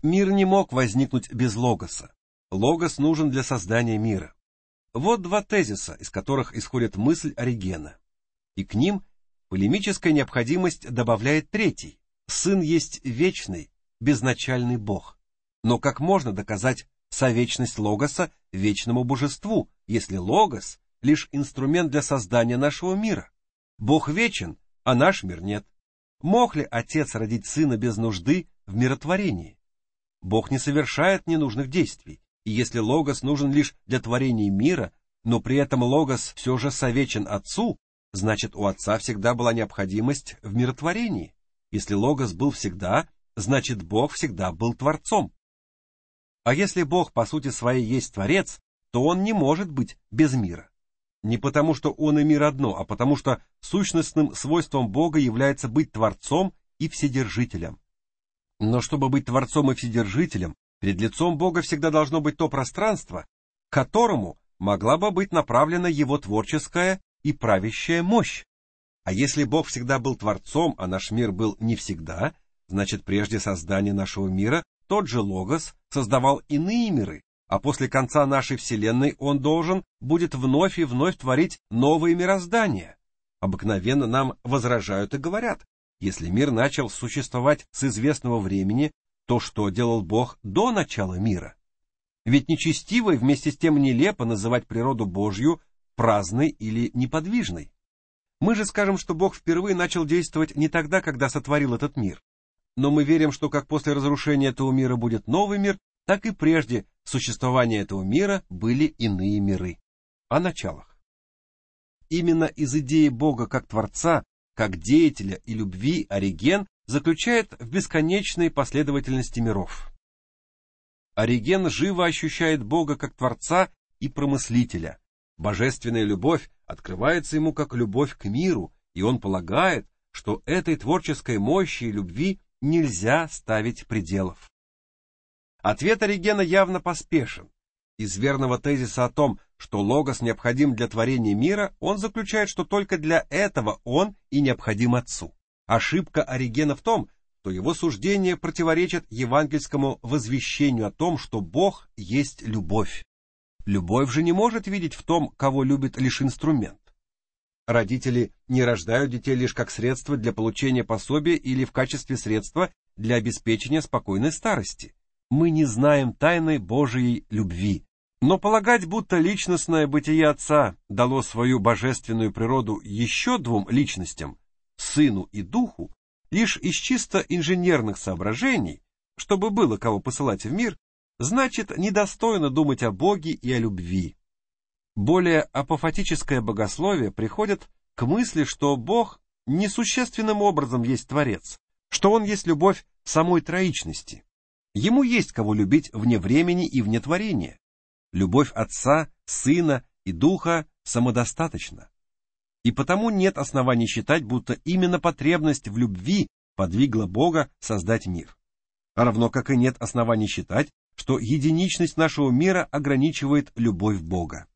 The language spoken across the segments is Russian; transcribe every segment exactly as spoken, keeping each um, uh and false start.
Мир не мог возникнуть без логоса. Логос нужен для создания мира. Вот два тезиса, из которых исходит мысль Оригена. И к ним полемическая необходимость добавляет третий. Сын есть вечный, безначальный Бог. Но как можно доказать совечность логоса вечному божеству, если логос — лишь инструмент для создания нашего мира? Бог вечен, а наш мир нет. Мог ли Отец родить Сына без нужды в миротворении? Бог не совершает ненужных действий, и если логос нужен лишь для творения мира, но при этом логос все же совечен Отцу, значит, у Отца всегда была необходимость в миротворении. Если логос был всегда, значит, Бог всегда был Творцом. А если Бог по сути своей есть Творец, то Он не может быть без мира. Не потому, что Он и мир одно, а потому, что сущностным свойством Бога является быть Творцом и Вседержителем. Но чтобы быть Творцом и Вседержителем, перед лицом Бога всегда должно быть то пространство, к которому могла бы быть направлена Его творческая и правящая мощь. А если Бог всегда был Творцом, а наш мир был не всегда, значит, прежде создания нашего мира тот же Логос создавал иные миры, а после конца нашей Вселенной Он должен будет вновь и вновь творить новые мироздания. Обыкновенно нам возражают и говорят: если мир начал существовать с известного времени, то что делал Бог до начала мира? Ведь нечестиво и вместе с тем нелепо называть природу Божью праздной или неподвижной. Мы же скажем, что Бог впервые начал действовать не тогда, когда сотворил этот мир. Но мы верим, что как после разрушения этого мира будет новый мир, так и прежде существования этого мира были иные миры. О началах. Именно из идеи Бога как Творца, как деятеля и любви Ориген заключает в бесконечной последовательности миров. Ориген живо ощущает Бога как Творца и Промыслителя. Божественная любовь открывается ему как любовь к миру, и он полагает, что этой творческой мощи и любви нельзя ставить пределов. Ответ Оригена явно поспешен. Из верного тезиса о том, что логос необходим для творения мира, он заключает, что только для этого он и необходим Отцу. Ошибка Оригена в том, что его суждение противоречит евангельскому возвещению о том, что Бог есть любовь. Любовь же не может видеть в том, кого любит, лишь инструмент. Родители не рождают детей лишь как средство для получения пособия или в качестве средства для обеспечения спокойной старости. Мы не знаем тайны Божией любви. Но полагать, будто личностное бытие Отца дало свою божественную природу еще двум личностям, Сыну и Духу, лишь из чисто инженерных соображений, чтобы было кого посылать в мир, значит, недостойно думать о Боге и о любви. Более апофатическое богословие приходит к мысли, что Бог несущественным образом есть Творец, что Он есть любовь самой троичности. Ему есть кого любить вне времени и вне творения. Любовь Отца, Сына и Духа самодостаточна. И потому нет оснований считать, будто именно потребность в любви подвигла Бога создать мир. Равно как и нет оснований считать, что единичность нашего мира ограничивает любовь Бога.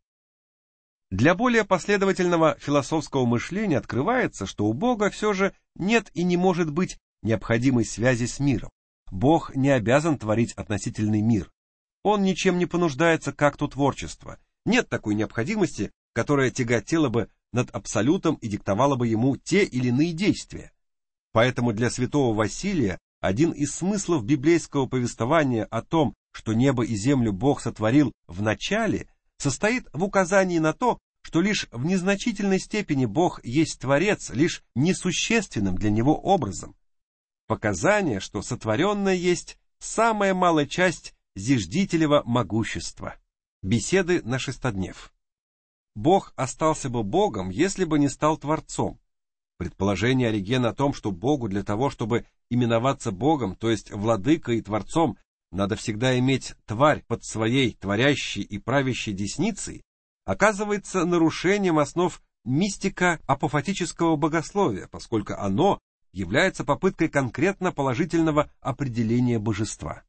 Для более последовательного философского мышления открывается, что у Бога все же нет и не может быть необходимой связи с миром. Бог не обязан творить относительный мир. Он ничем не понуждается к акту творчества. Нет такой необходимости, которая тяготела бы над абсолютом и диктовала бы ему те или иные действия. Поэтому для святого Василия один из смыслов библейского повествования о том, что небо и землю Бог сотворил в начале, состоит в указании на то, что лишь в незначительной степени Бог есть Творец, лишь несущественным для Него образом. Показание, что сотворенное есть самая малая часть зиждителева могущества. Беседы на шестоднев. Бог остался бы Богом, если бы не стал Творцом. Предположение Оригена о том, что Богу для того, чтобы именоваться Богом, то есть владыкой и Творцом, надо всегда иметь тварь под своей творящей и правящей десницей, оказывается нарушением основ мистико-апофатического богословия, поскольку оно является попыткой конкретно положительного определения божества.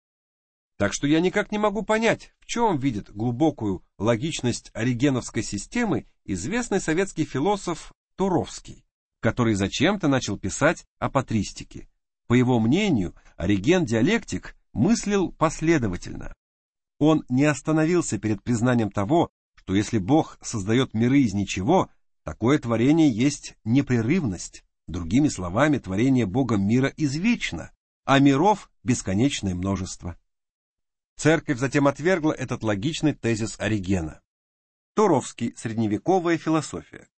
Так что я никак не могу понять, в чем видит глубокую логичность оригеновской системы известный советский философ Туровский, который зачем-то начал писать о патристике. По его мнению, Ориген-диалектик мыслил последовательно. Он не остановился перед признанием того, что если Бог создает миры из ничего, такое творение есть непрерывность. Другими словами, творение Богом мира извечно, а миров бесконечное множество. Церковь затем отвергла этот логичный тезис Оригена. Туровский. Средневековая философия.